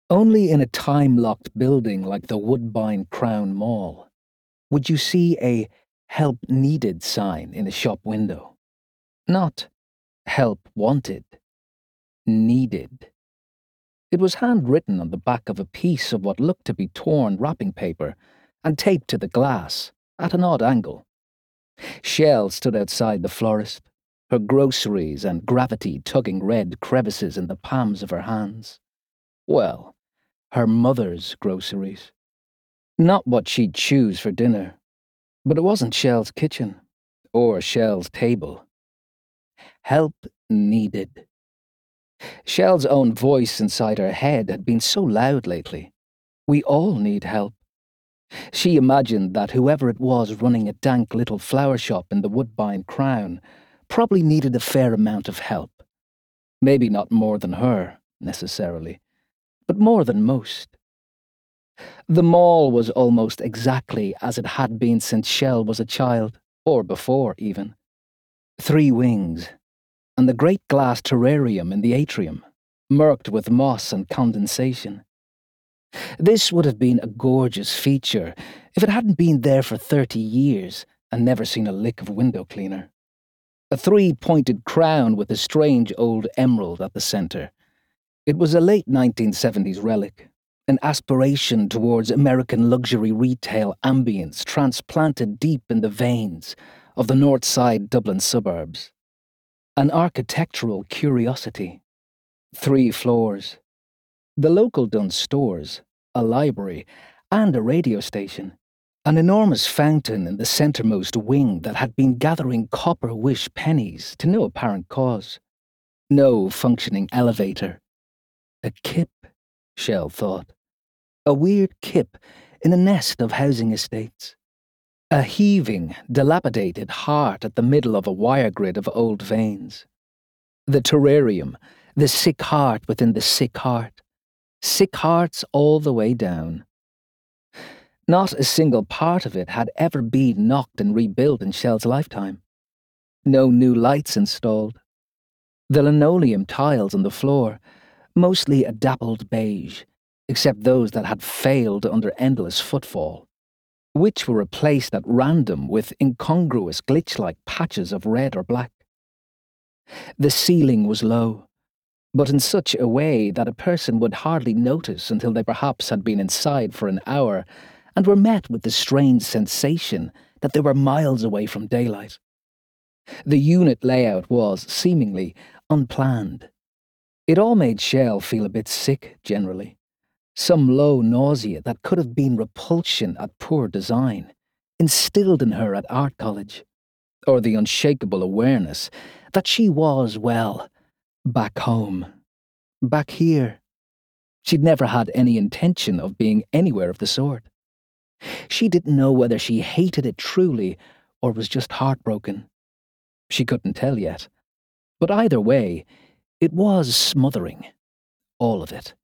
Only in a time-locked building like the Woodbine Crown Mall would you see a "Help Needed" sign in a shop window. Not "Help Wanted", "Needed". It was handwritten on the back of a piece of what looked to be torn wrapping paper and taped to the glass at an odd angle. Shell stood outside the florist, her groceries and gravity tugging red crevices in the palms of her hands. Well, her mother's groceries. Not what she'd choose for dinner, but it wasn't Shell's kitchen, or Shell's table. Help needed. Shell's own voice inside her head had been so loud lately. We all need help. She imagined that whoever it was running a dank little flower shop in the Woodbine Crown probably needed a fair amount of help. Maybe not more than her, necessarily, but more than most. The mall was almost exactly as it had been since Shell was a child, or before even. 3 wings, and the great glass terrarium in the atrium, murked with moss and condensation. This would have been a gorgeous feature if it hadn't been there for 30 years and never seen a lick of window cleaner. A 3-pointed crown with a strange old emerald at the centre. It was a late 1970s relic, an aspiration towards American luxury retail ambience transplanted deep in the veins of the North Side Dublin suburbs. An architectural curiosity. 3 floors. The local Dunnes Stores, a library, and a radio station. An enormous fountain in the centremost wing that had been gathering copper wish pennies to no apparent cause. No functioning elevator. A kip, Shell thought. A weird kip in a nest of housing estates. A heaving, dilapidated heart at the middle of a wire grid of old veins. The terrarium, the sick heart within the sick heart. Sick hearts all the way down. Not a single part of it had ever been knocked and rebuilt in Shell's lifetime. No new lights installed. The linoleum tiles on the floor, mostly a dappled beige, except those that had failed under endless footfall, which were replaced at random with incongruous glitch-like patches of red or black. The ceiling was low, but in such a way that a person would hardly notice until they perhaps had been inside for an hour and were met with the strange sensation that they were miles away from daylight. The unit layout was, seemingly, unplanned. It all made Shell feel a bit sick, generally. Some low nausea that could have been repulsion at poor design, instilled in her at art college. Or the unshakable awareness that she was, well, back home. Back here. She'd never had any intention of being anywhere of the sort. She didn't know whether she hated it truly or was just heartbroken. She couldn't tell yet. But either way, it was smothering. All of it.